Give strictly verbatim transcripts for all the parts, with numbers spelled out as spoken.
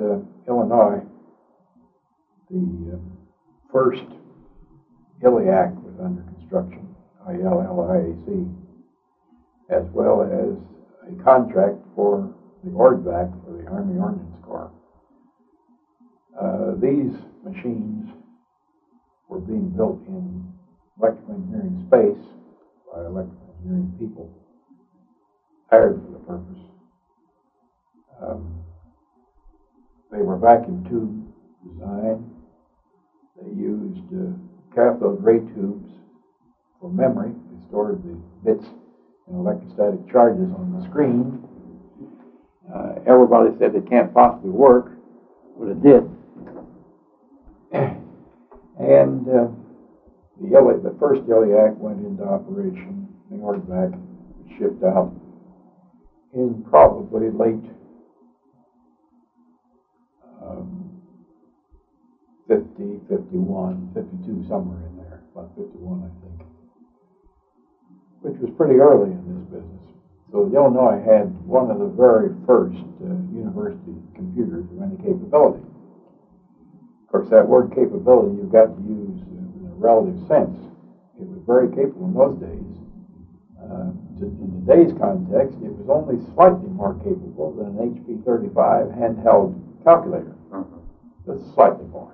uh, Illinois, the uh, first ILLIAC was under construction, I L L I A C, as well as a contract for the O R D V A C for the Army Ordnance Corps. Uh, these machines were being built in electrical engineering space by electrical engineering people hired for the purpose. Um, they were vacuum tube design. They used uh, cathode ray tubes for memory. They stored the bits and electrostatic charges on the screen. Uh, everybody said it can't possibly work, but it did. And uh, the, Illi- the first ILLIAC went into operation. The O R D V A C was shipped out in probably late um, fifty, fifty-one, fifty-two, somewhere in there, about fifty-one, I think, which was pretty early in this business. So Illinois had one of the very first uh, university computers of any capability. Of course, that word capability you've got to use in a relative sense. It was very capable in those days. Uh, to, in today's context, it was only slightly more capable than an H P thirty-five handheld calculator. Mm-hmm. Just slightly more.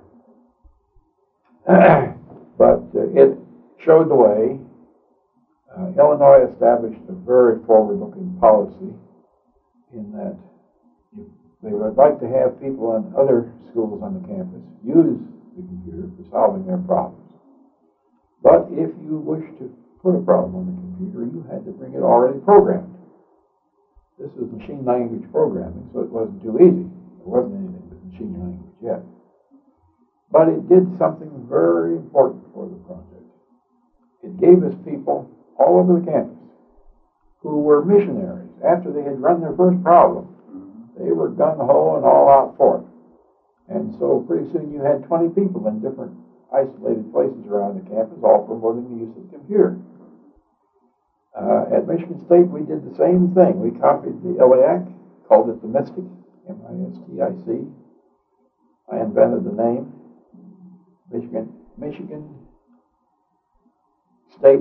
But uh, it showed the way. Uh, Illinois established a very forward-looking policy in that they would like to have people in other schools on the campus use the computer for solving their problems. But if you wish to put a problem on the computer, you had to bring it already programmed. This was machine language programming, so it wasn't too easy. There wasn't anything but machine language yet. But it did something very important for the project. It gave us people all over the campus who were missionaries. After they had run their first problem, they were gung-ho and all out for it. And so pretty soon you had twenty people in different isolated places around the campus, all promoting the use of the computer. Uh, at Michigan State, we did the same thing. We copied the ILLIAC, called it the MISTIC, M I S T I C. I invented the name. Michigan, Michigan State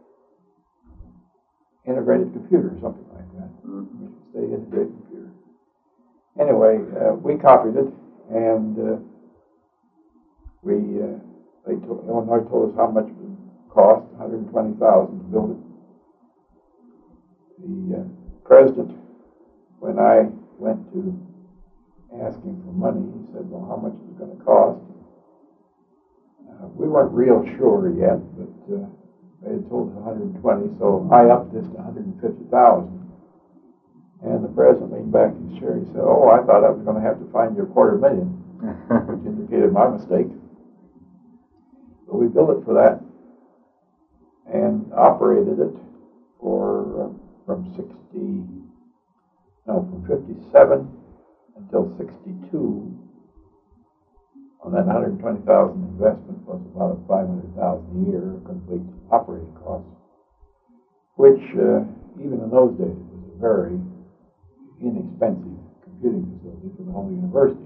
Integrated Computer, or something like that. Mm-hmm. Michigan State Integrated Computer. Anyway, uh, we copied it, and uh, we uh, they told, Illinois told us how much it would cost, one hundred twenty thousand dollars to build it. The uh, president, when I went to ask him for money, he said, "Well, how much is it going to cost?" Uh, we weren't real sure yet, but uh, they had told us one hundred twenty, so I upped this to one hundred fifty thousand. And the president leaned back in his chair. He said, "Oh, I thought I was going to have to find you a quarter million," which indicated my mistake. But we built it for that and operated it for uh, from sixty, no, from fifty-seven until sixty-two on that one hundred twenty thousand investment plus about five hundred thousand a year of complete operating costs, which uh, even in those days was a very inexpensive computing facility for the whole university.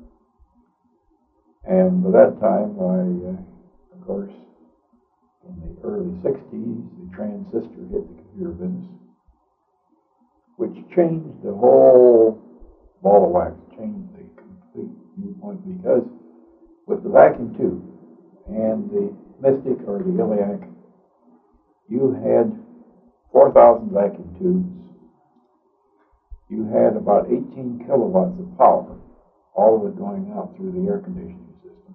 And by that time, I, uh, of course, in the early sixties, the transistor hit the computer business, which changed the whole ball of wax, changed the complete viewpoint, because with the vacuum tube and the MISTIC or the ILLIAC, you had four thousand vacuum tubes. You had about eighteen kilowatts of power, all of it going out through the air conditioning system.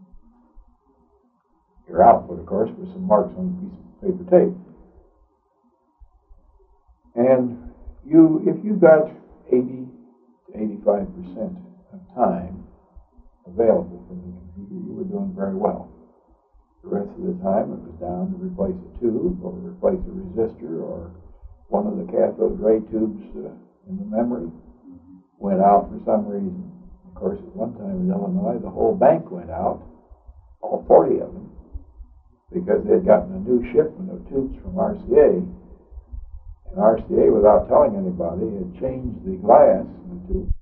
Your output, of course, was some marks on a piece of paper tape. And you, if you got eighty to eighty-five percent of time available from the computer, you were doing very well. The rest of the time, it was down to replace a tube or replace a resistor, or one of the cathode ray tubes uh, in the memory went out for some reason. Of course, at one time in Illinois, the whole bank went out, all forty of them, because they had gotten a new shipment of tubes from R C A. And R C A, without telling anybody, had changed the glass in the tube.